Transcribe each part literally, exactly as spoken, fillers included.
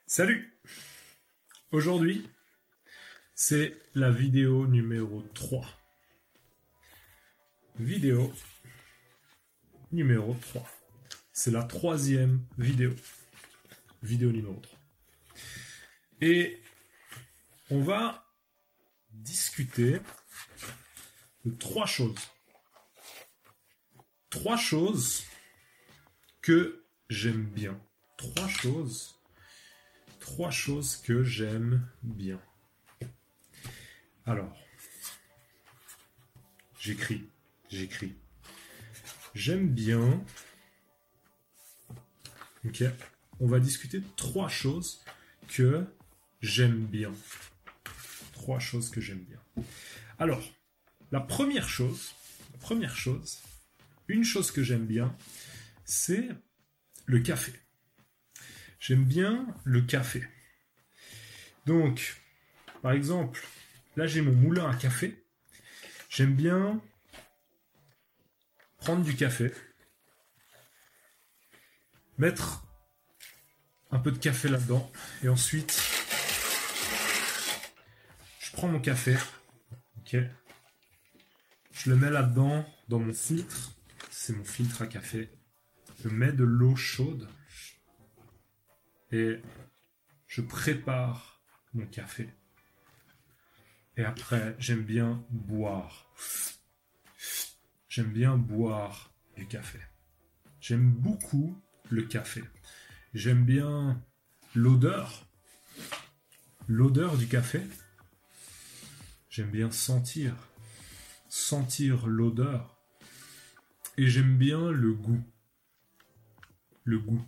Salut! Aujourd'hui, c'est la vidéo numéro trois. Vidéo numéro trois. C'est la troisième vidéo. Vidéo numéro trois. Et on va discuter de trois choses. Trois choses que j'aime bien. Trois choses. Trois choses que j'aime bien. Alors, j'écris, j'écris. J'aime bien. Ok. On va discuter de trois choses que j'aime bien. Trois choses que j'aime bien. Alors, la première chose, la première chose, une chose que j'aime bien, c'est le café. J'aime bien le café. Donc, par exemple, là j'ai mon moulin à café. J'aime bien prendre du café, mettre un peu de café là-dedans, et ensuite, je prends mon café, ok, je le mets là-dedans, dans mon filtre, c'est mon filtre à café, je mets de l'eau chaude, et je prépare mon café. Et après, j'aime bien boire. J'aime bien boire du café. J'aime beaucoup le café. J'aime bien l'odeur. L'odeur du café. J'aime bien sentir. Sentir l'odeur. Et j'aime bien le goût. Le goût.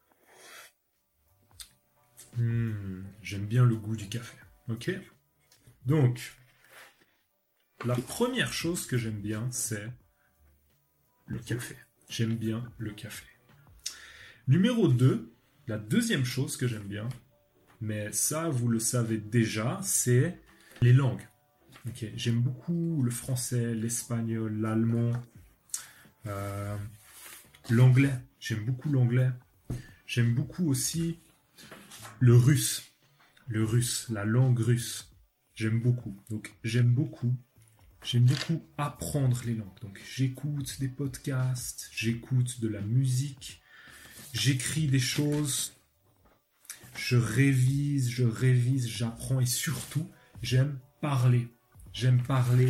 Mmh, j'aime bien le goût du café. Ok ? Donc, la première chose que j'aime bien, c'est le café. J'aime bien le café. Numéro deux, la deuxième chose que j'aime bien, mais ça, vous le savez déjà, c'est les langues. Okay. J'aime beaucoup le français, l'espagnol, l'allemand, euh, l'anglais. J'aime beaucoup l'anglais. J'aime beaucoup aussi le russe. Le russe, la langue russe. J'aime beaucoup. Donc, j'aime beaucoup. J'aime beaucoup apprendre les langues. Donc, j'écoute des podcasts, j'écoute de la musique, j'écris des choses, je révise, je révise, j'apprends et surtout, j'aime parler. J'aime parler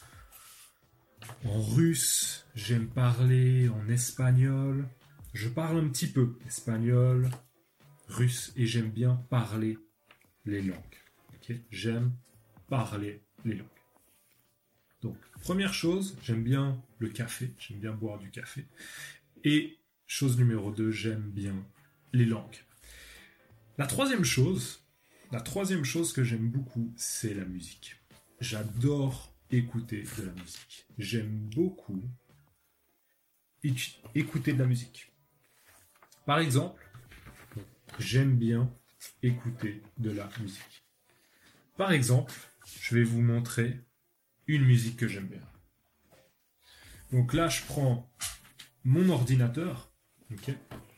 en russe, j'aime parler en espagnol. Je parle un petit peu espagnol, russe et j'aime bien parler les langues. Okay? J'aime parler les langues. Donc, première chose, j'aime bien le café, j'aime bien boire du café. Et chose numéro deux, j'aime bien les langues. La troisième chose, la troisième chose que j'aime beaucoup, c'est la musique. J'adore écouter de la musique. J'aime beaucoup écouter de la musique. Par exemple, j'aime bien écouter de la musique. Par exemple, je vais vous montrer une musique que j'aime bien. Donc là, je prends mon ordinateur, ok,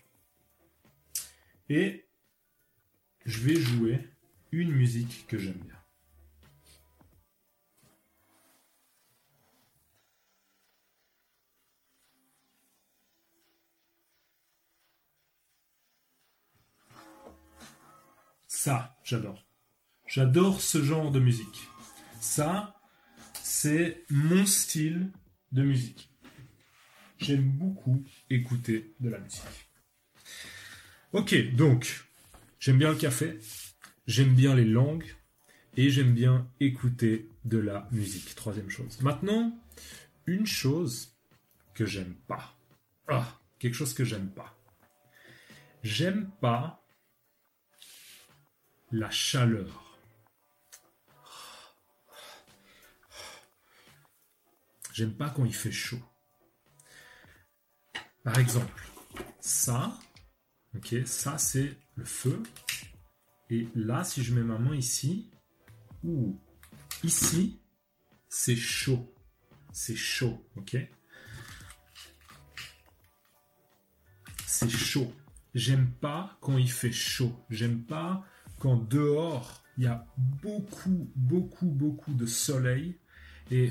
et je vais jouer une musique que j'aime bien. Ça, j'adore. J'adore ce genre de musique. Ça, c'est mon style de musique. J'aime beaucoup écouter de la musique. Ok, donc, j'aime bien le café, j'aime bien les langues, et j'aime bien écouter de la musique. Troisième chose. Maintenant, une chose que j'aime pas. Ah, quelque chose que j'aime pas. J'aime pas la chaleur. J'aime pas quand il fait chaud. Par exemple, ça, ok, ça c'est le feu. Et là, si je mets ma main ici, ou ici, c'est chaud. C'est chaud, ok? C'est chaud. J'aime pas quand il fait chaud. J'aime pas quand dehors, il y a beaucoup, beaucoup, beaucoup de soleil et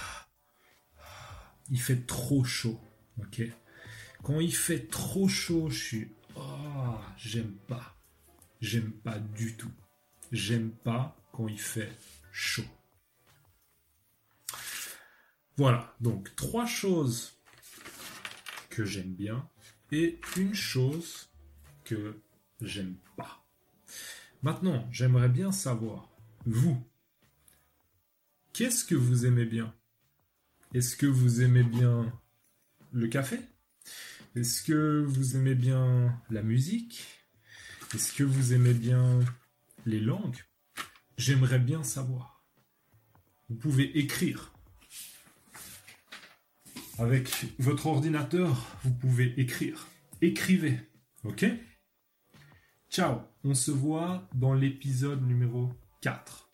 il fait trop chaud. Ok? Quand il fait trop chaud, je suis... Oh, j'aime pas. J'aime pas du tout. J'aime pas quand il fait chaud. Voilà, donc trois choses que j'aime bien et une chose que j'aime pas. Maintenant, j'aimerais bien savoir, vous, qu'est-ce que vous aimez bien? Est-ce que vous aimez bien le café? Est-ce que vous aimez bien la musique? Est-ce que vous aimez bien les langues? J'aimerais bien savoir. Vous pouvez écrire. Avec votre ordinateur, vous pouvez écrire. Écrivez, ok? Ciao, on se voit dans l'épisode numéro quatre.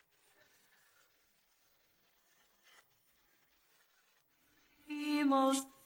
Most